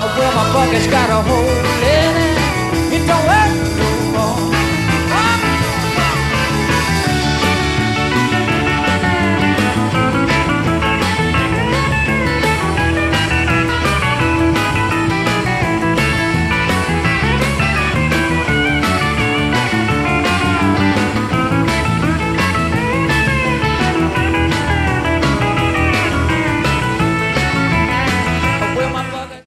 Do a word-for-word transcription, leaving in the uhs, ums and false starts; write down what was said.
Well, my bucket's got a hole in it. It don't work no more.